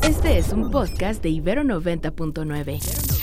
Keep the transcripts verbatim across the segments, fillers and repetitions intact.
Este es un podcast de Ibero noventa punto nueve.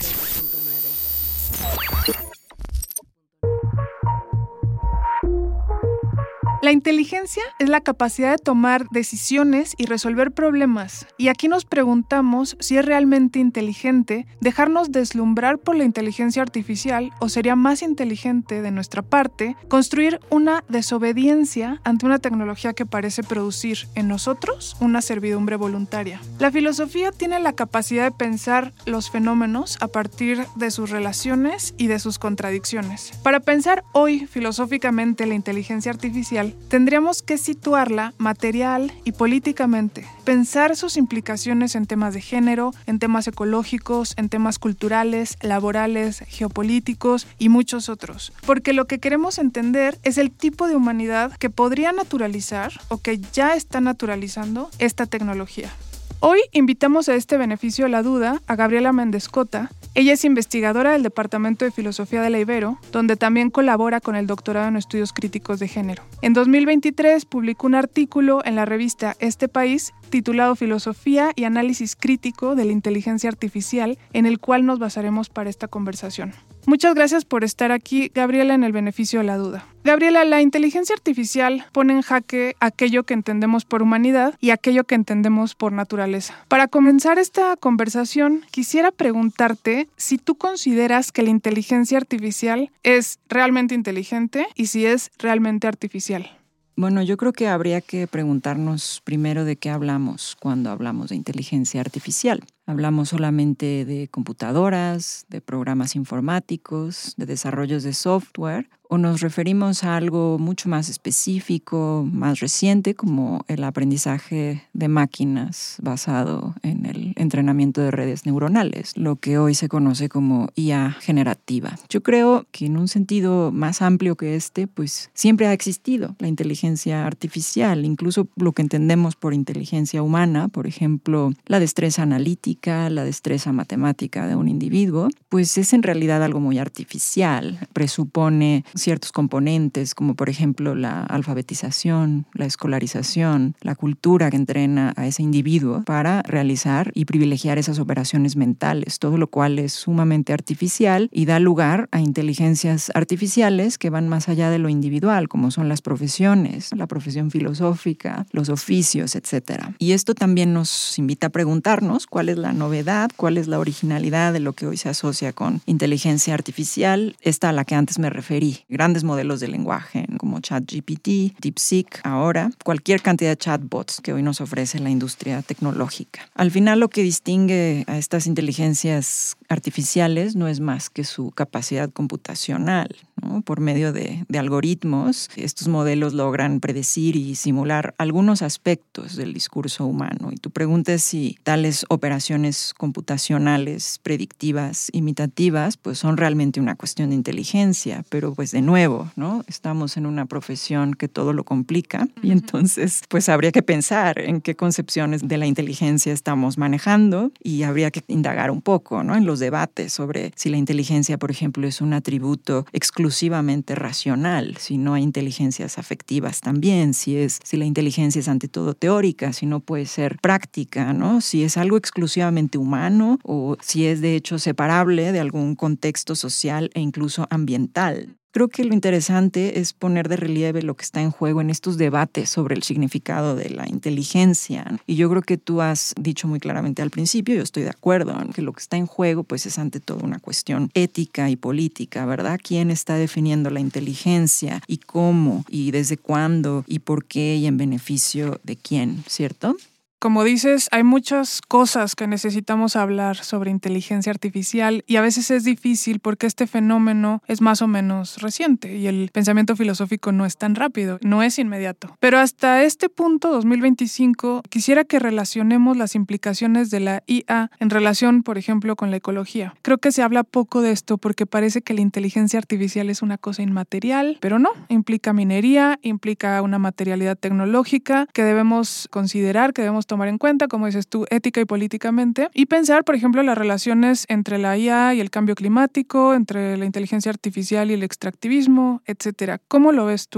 La inteligencia es la capacidad de tomar decisiones y resolver problemas. Y aquí nos preguntamos si es realmente inteligente dejarnos deslumbrar por la inteligencia artificial o sería más inteligente de nuestra parte construir una desobediencia ante una tecnología que parece producir en nosotros una servidumbre voluntaria. La filosofía tiene la capacidad de pensar los fenómenos a partir de sus relaciones y de sus contradicciones. Para pensar hoy filosóficamente la inteligencia artificial, tendríamos que situarla material y políticamente, pensar sus implicaciones en temas de género, en temas ecológicos, en temas culturales, laborales, geopolíticos y muchos otros. Porque lo que queremos entender es el tipo de humanidad que podría naturalizar o que ya está naturalizando esta tecnología. Hoy invitamos a este beneficio a la duda a Gabriela Méndez Cota. Ella es investigadora del Departamento de Filosofía de la Ibero, donde también colabora con el doctorado en estudios críticos de género. En dos mil veintitrés publicó un artículo en la revista Este País titulado Filosofía y Análisis Crítico de la Inteligencia Artificial, en el cual nos basaremos para esta conversación. Muchas gracias por estar aquí, Gabriela, en el beneficio de la duda. Gabriela, la inteligencia artificial pone en jaque aquello que entendemos por humanidad y aquello que entendemos por naturaleza. Para comenzar esta conversación, quisiera preguntarte si tú consideras que la inteligencia artificial es realmente inteligente y si es realmente artificial. Bueno, yo creo que habría que preguntarnos primero de qué hablamos cuando hablamos de inteligencia artificial. Hablamos solamente de computadoras, de programas informáticos, de desarrollos de software, o nos referimos a algo mucho más específico, más reciente, como el aprendizaje de máquinas basado en el entrenamiento de redes neuronales, lo que hoy se conoce como I A generativa. Yo creo que en un sentido más amplio que este, pues siempre ha existido la inteligencia artificial, incluso lo que entendemos por inteligencia humana, por ejemplo, la destreza analítica, la destreza matemática de un individuo, pues es en realidad algo muy artificial. Presupone ciertos componentes, como por ejemplo la alfabetización, la escolarización, la cultura que entrena a ese individuo para realizar y privilegiar esas operaciones mentales, todo lo cual es sumamente artificial y da lugar a inteligencias artificiales que van más allá de lo individual, como son las profesiones, la profesión filosófica, los oficios, etcétera. Y esto también nos invita a preguntarnos cuál es la novedad, cuál es la originalidad de lo que hoy se asocia con inteligencia artificial, esta a la que antes me referí. Grandes modelos de lenguaje como ChatGPT, DeepSeek, ahora cualquier cantidad de chatbots que hoy nos ofrece la industria tecnológica. Al final, lo que distingue a estas inteligencias artificiales no es más que su capacidad computacional, ¿no? Por medio de, de algoritmos, estos modelos logran predecir y simular algunos aspectos del discurso humano. Y tu pregunta es si tales operaciones computacionales, predictivas, imitativas, pues son realmente una cuestión de inteligencia, pero pues de nuevo, ¿no? Estamos en una profesión que todo lo complica y entonces pues habría que pensar en qué concepciones de la inteligencia estamos manejando y habría que indagar un poco, ¿no? En los debates sobre si la inteligencia, por ejemplo, es un atributo exclusivamente racional, si no hay inteligencias afectivas también, si es si la inteligencia es ante todo teórica, si no puede ser práctica, ¿no? Si es algo exclusivamente humano o si es de hecho separable de algún contexto social e incluso ambiental. Creo que lo interesante es poner de relieve lo que está en juego en estos debates sobre el significado de la inteligencia. Y yo creo que tú has dicho muy claramente al principio, yo estoy de acuerdo, ¿no? Que lo que está en juego pues es ante todo una cuestión ética y política, ¿verdad? ¿Quién está definiendo la inteligencia y cómo y desde cuándo y por qué y en beneficio de quién, ¿cierto? Como dices, hay muchas cosas que necesitamos hablar sobre inteligencia artificial y a veces es difícil porque este fenómeno es más o menos reciente y el pensamiento filosófico no es tan rápido, no es inmediato. Pero hasta este punto, dos mil veinticinco, quisiera que relacionemos las implicaciones de la I A en relación, por ejemplo, con la ecología. Creo que se habla poco de esto porque parece que la inteligencia artificial es una cosa inmaterial, pero no, implica minería, implica una materialidad tecnológica que debemos considerar, que debemos tomar en cuenta, como dices tú, ética y políticamente, y pensar, por ejemplo, las relaciones entre la I A y el cambio climático, entre la inteligencia artificial y el extractivismo, etcétera. ¿Cómo lo ves tú?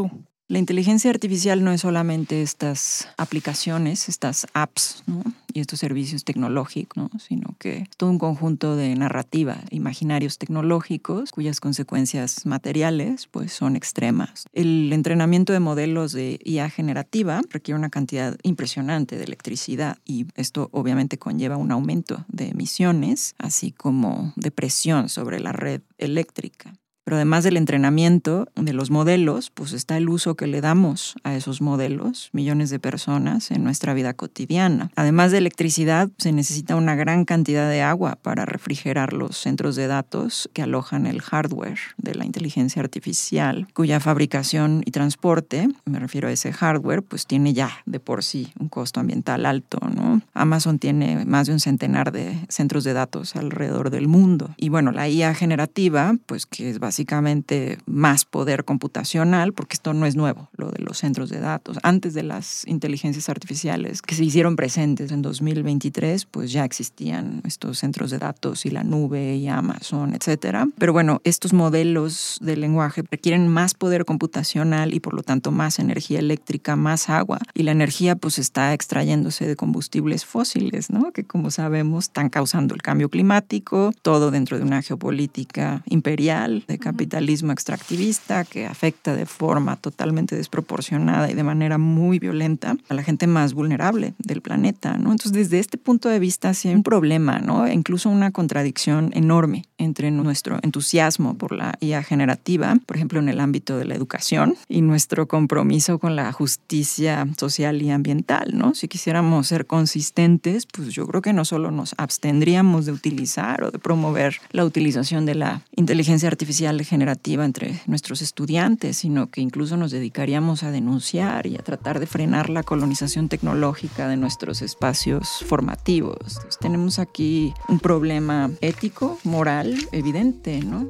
La inteligencia artificial no es solamente estas aplicaciones, estas apps, ¿no? Y estos servicios tecnológicos, ¿no? Sino que es todo un conjunto de narrativa, imaginarios tecnológicos cuyas consecuencias materiales pues, son extremas. El entrenamiento de modelos de I A generativa requiere una cantidad impresionante de electricidad y esto obviamente conlleva un aumento de emisiones, así como de presión sobre la red eléctrica. Pero además del entrenamiento de los modelos, pues está el uso que le damos a esos modelos, millones de personas, en nuestra vida cotidiana. Además de electricidad, se necesita una gran cantidad de agua para refrigerar los centros de datos que alojan el hardware de la inteligencia artificial, cuya fabricación y transporte, me refiero a ese hardware, pues tiene ya de por sí un costo ambiental alto, ¿no? Amazon tiene más de un centenar de centros de datos alrededor del mundo. Y bueno, la I A generativa, pues que es básicamente básicamente más poder computacional, porque esto no es nuevo, lo de los centros de datos. Antes de las inteligencias artificiales que se hicieron presentes en dos mil veintitrés, pues ya existían estos centros de datos y la nube y Amazon, etcétera. Pero bueno, estos modelos de lenguaje requieren más poder computacional y por lo tanto más energía eléctrica, más agua. Y la energía pues está extrayéndose de combustibles fósiles, ¿no? Que como sabemos están causando el cambio climático, todo dentro de una geopolítica imperial, de capitalismo extractivista que afecta de forma totalmente desproporcionada y de manera muy violenta a la gente más vulnerable del planeta, ¿no? Entonces, desde este punto de vista, sí hay un problema, ¿no? E incluso una contradicción enorme entre nuestro entusiasmo por la I A generativa, por ejemplo, en el ámbito de la educación, y nuestro compromiso con la justicia social y ambiental, ¿no? Si quisiéramos ser consistentes, pues yo creo que no solo nos abstendríamos de utilizar o de promover la utilización de la inteligencia artificial generativa entre nuestros estudiantes, sino que incluso nos dedicaríamos a denunciar y a tratar de frenar la colonización tecnológica de nuestros espacios formativos. Entonces, tenemos aquí un problema ético, moral, evidente, ¿no?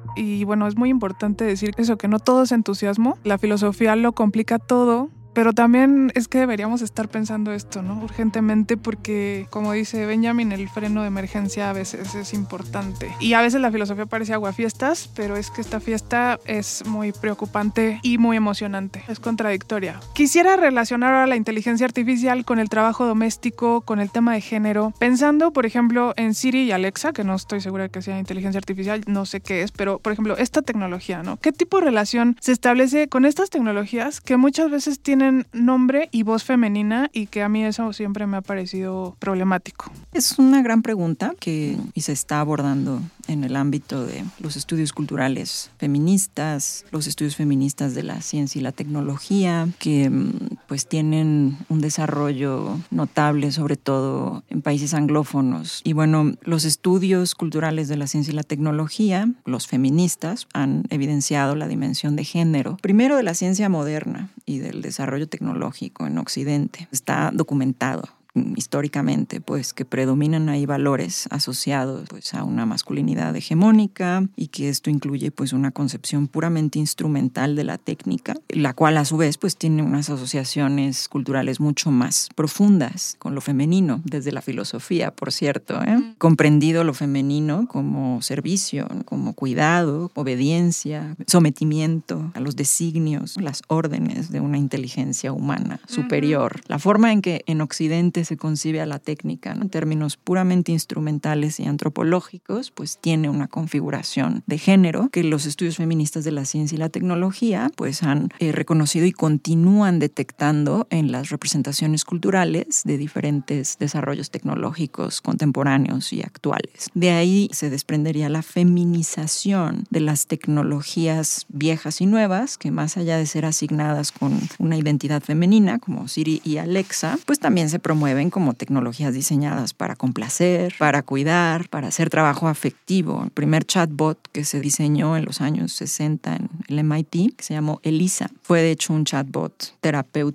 Y bueno, es muy importante decir eso, que no todo es entusiasmo. La filosofía lo complica todo. Pero también es que deberíamos estar pensando esto, ¿no? Urgentemente, porque, como dice Benjamin, el freno de emergencia a veces es importante. Y a veces la filosofía parece aguafiestas, pero es que esta fiesta es muy preocupante y muy emocionante. Es contradictoria. Quisiera relacionar ahora la inteligencia artificial con el trabajo doméstico, con el tema de género, pensando, por ejemplo, en Siri y Alexa, que no estoy segura de que sea inteligencia artificial, no sé qué es, pero, por ejemplo, esta tecnología, ¿no? ¿Qué tipo de relación se establece con estas tecnologías que muchas veces tienen nombre y voz femenina y que a mí eso siempre me ha parecido problemático? Es una gran pregunta que y se está abordando en el ámbito de los estudios culturales feministas, los estudios feministas de la ciencia y la tecnología, que pues tienen un desarrollo notable, sobre todo en países anglófonos. Y bueno, los estudios culturales de la ciencia y la tecnología, los feministas, han evidenciado la dimensión de género, primero de la ciencia moderna y del desarrollo tecnológico en Occidente. Está documentado históricamente, pues que predominan ahí valores asociados pues a una masculinidad hegemónica y que esto incluye pues una concepción puramente instrumental de la técnica, la cual a su vez pues tiene unas asociaciones culturales mucho más profundas con lo femenino, desde la filosofía, por cierto, ¿eh? Mm. Comprendido lo femenino como servicio, como cuidado, obediencia, sometimiento a los designios, las órdenes de una inteligencia humana superior. Uh-huh. La forma en que en Occidente se concibe a la técnica, ¿no? En términos puramente instrumentales y antropológicos, pues tiene una configuración de género que los estudios feministas de la ciencia y la tecnología pues han eh, reconocido y continúan detectando en las representaciones culturales de diferentes desarrollos tecnológicos contemporáneos y actuales. De ahí se desprendería la feminización de las tecnologías viejas y nuevas, que más allá de ser asignadas con una identidad femenina, como Siri y Alexa, pues también se promueven como tecnologías diseñadas para complacer, para cuidar, para hacer trabajo afectivo. El primer chatbot que se diseñó en los años sesenta en el M I T, que se llamó Elisa, fue de hecho un chatbot terapéutico.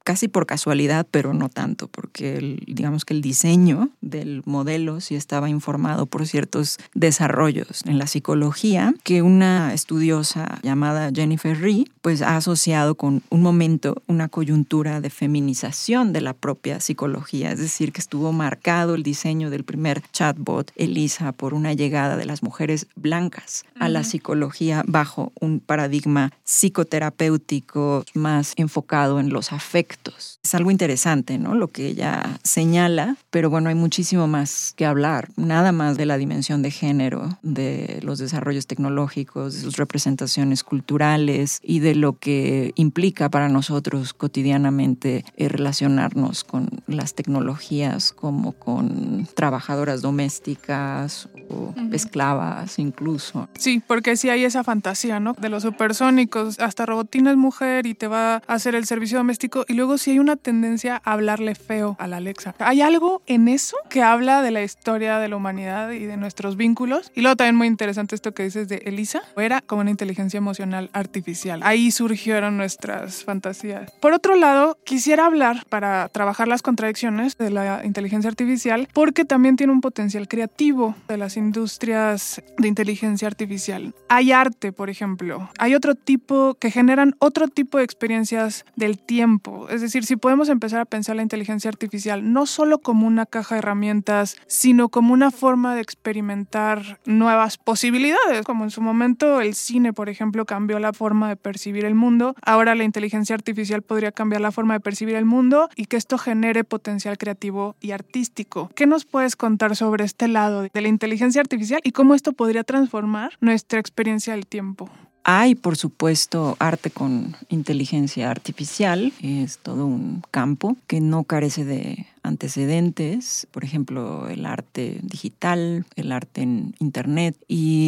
casi por casualidad, pero no tanto, porque el, digamos que el diseño del modelo sí estaba informado por ciertos desarrollos en la psicología que una estudiosa llamada Jennifer Rhee pues ha asociado con un momento, una coyuntura de feminización de la propia psicología, es decir, que estuvo marcado el diseño del primer chatbot Elisa por una llegada de las mujeres blancas uh-huh. a la psicología bajo un paradigma psicoterapéutico más enfocado en los afectos. Es algo interesante, ¿no? Lo que ella señala, pero bueno, hay muchísimo más que hablar, nada más de la dimensión de género, de los desarrollos tecnológicos, de sus representaciones culturales y de lo que implica para nosotros cotidianamente eh, relacionarnos con las tecnologías como con trabajadoras domésticas o uh-huh. esclavas incluso. Sí, porque sí hay esa fantasía, ¿no? De los supersónicos, hasta Robotina es mujer y te va a hacer el servicio doméstico, y luego sí hay una tendencia a hablarle feo a la Alexa. Hay algo en eso que habla de la historia de la humanidad y de nuestros vínculos. Y luego también muy interesante esto que dices de Elisa, era como una inteligencia emocional artificial. Ahí surgieron nuestras fantasías. Por otro lado, quisiera hablar, para trabajar las contradicciones de la inteligencia artificial, porque también tiene un potencial creativo de las industrias de inteligencia artificial. Hay arte, por ejemplo. Hay otro tipo que generan otro tipo de experiencias del tiempo. Es decir, si podemos empezar a pensar la inteligencia artificial no solo como una caja de herramientas, sino como una forma de experimentar nuevas posibilidades, como en su momento el cine, por ejemplo, cambió la forma de percibir el mundo. Ahora la inteligencia artificial podría cambiar la forma de percibir el mundo y que esto genere potencial creativo y artístico. ¿Qué nos puedes contar sobre este lado de la inteligencia artificial y cómo esto podría transformar nuestra experiencia del tiempo? Hay, por supuesto, arte con inteligencia artificial. Es todo un campo que no carece de antecedentes, por ejemplo, el arte digital, el arte en Internet.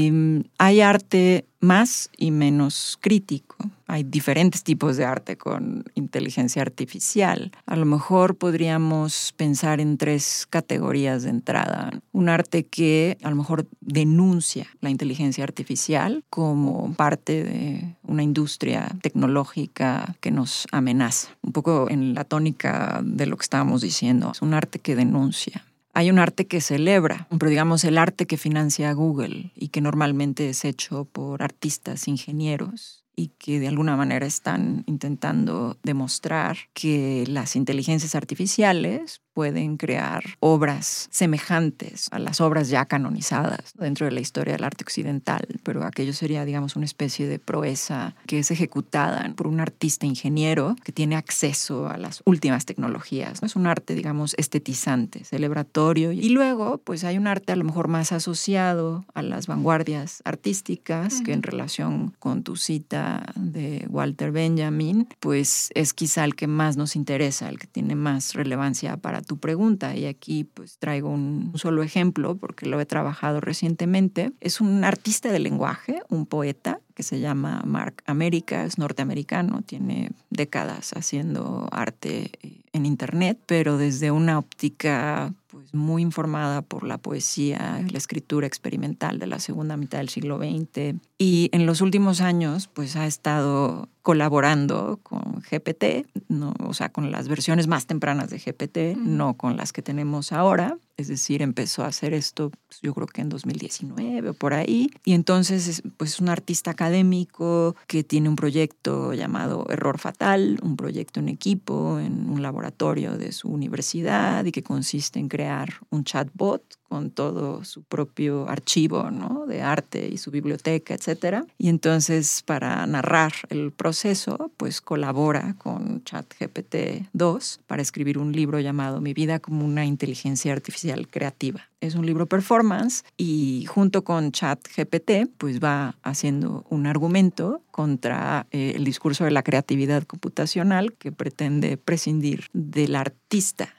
Y hay arte más y menos crítico. Hay diferentes tipos de arte con inteligencia artificial. A lo mejor podríamos pensar en tres categorías de entrada. Un arte que a lo mejor denuncia la inteligencia artificial como parte de una industria tecnológica que nos amenaza. Un poco en la tónica de lo que estábamos diciendo. Es un arte que denuncia. Hay un arte que celebra, pero digamos el arte que financia Google y que normalmente es hecho por artistas, ingenieros, y que de alguna manera están intentando demostrar que las inteligencias artificiales pueden crear obras semejantes a las obras ya canonizadas dentro de la historia del arte occidental, pero aquello sería, digamos, una especie de proeza que es ejecutada por un artista ingeniero que tiene acceso a las últimas tecnologías. Es un arte, digamos, estetizante, celebratorio, y luego pues hay un arte a lo mejor más asociado a las vanguardias artísticas, uh-huh. que en relación con tu cita de Walter Benjamin, pues es quizá el que más nos interesa, el que tiene más relevancia para tu pregunta. Y aquí pues traigo un, un solo ejemplo porque lo he trabajado recientemente. Es un artista del lenguaje, un poeta que se llama Mark America, es norteamericano, tiene décadas haciendo arte en Internet, pero desde una óptica pues muy informada por la poesía, la escritura experimental de la segunda mitad del siglo veinte. Y en los últimos años pues ha estado colaborando con G P T, no, o sea, con las versiones más tempranas de G P T, uh-huh. no con las que tenemos ahora. Es decir, empezó a hacer esto, pues, yo creo que en dos mil diecinueve o por ahí. Y entonces, es, pues, es un artista académico que tiene un proyecto llamado Error Fatal, un proyecto en equipo en un laboratorio de su universidad y que consiste en crear un chatbot con todo su propio archivo, ¿no? de arte y su biblioteca, etcétera. Y entonces, para narrar el proceso, pues colabora con ChatGPT dos para escribir un libro llamado Mi vida como una inteligencia artificial creativa. Es un libro performance y junto con ChatGPT pues va haciendo un argumento contra eh, el discurso de la creatividad computacional que pretende prescindir del artista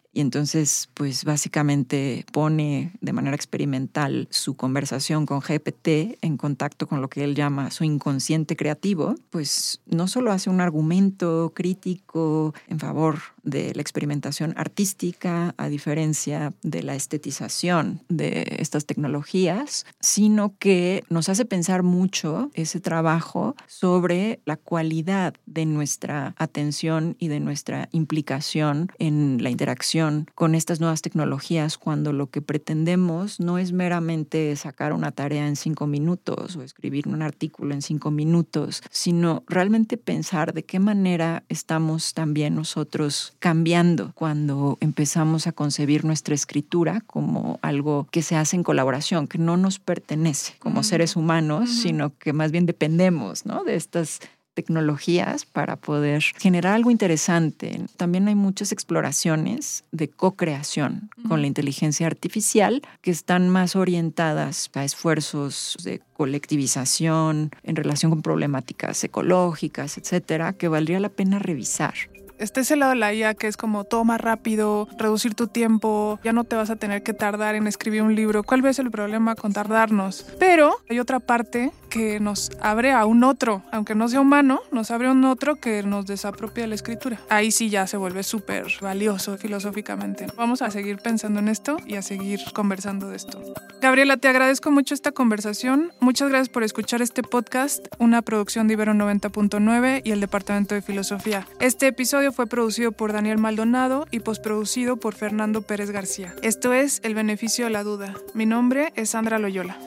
Y entonces, pues básicamente pone de manera experimental su conversación con G P T en contacto con lo que él llama su inconsciente creativo, pues no solo hace un argumento crítico en favor de la experimentación artística, a diferencia de la estetización de estas tecnologías, sino que nos hace pensar mucho ese trabajo sobre la cualidad de nuestra atención y de nuestra implicación en la interacción con estas nuevas tecnologías, cuando lo que pretendemos no es meramente sacar una tarea en cinco minutos o escribir un artículo en cinco minutos, sino realmente pensar de qué manera estamos también nosotros cambiando cuando empezamos a concebir nuestra escritura como algo que se hace en colaboración, que no nos pertenece como uh-huh. seres humanos, uh-huh. sino que más bien dependemos, ¿no?, de estas tecnologías para poder generar algo interesante. También hay muchas exploraciones de co-creación uh-huh. con la inteligencia artificial que están más orientadas a esfuerzos de colectivización en relación con problemáticas ecológicas, etcétera, que valdría la pena revisar. Está ese lado de la I A que es como todo más rápido, reducir tu tiempo, ya no te vas a tener que tardar en escribir un libro. ¿Cuál es el problema con tardarnos? Pero hay otra parte que nos abre a un otro, aunque no sea humano, nos abre a un otro que nos desapropia de la escritura. Ahí sí ya se vuelve súper valioso filosóficamente. Vamos a seguir pensando en esto y a seguir conversando de esto. Gabriela, te agradezco mucho esta conversación. Muchas gracias por escuchar este podcast, una producción de Ibero noventa punto nueve y el Departamento de Filosofía. Este episodio fue producido por Daniel Maldonado y postproducido por Fernando Pérez García. Esto es El Beneficio de la Duda. Mi nombre es Sandra Loyola.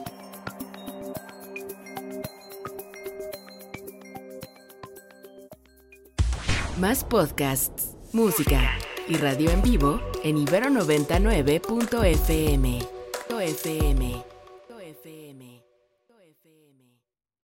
Más podcasts, música y radio en vivo en ibero noventa y nueve punto f m. F M. F M.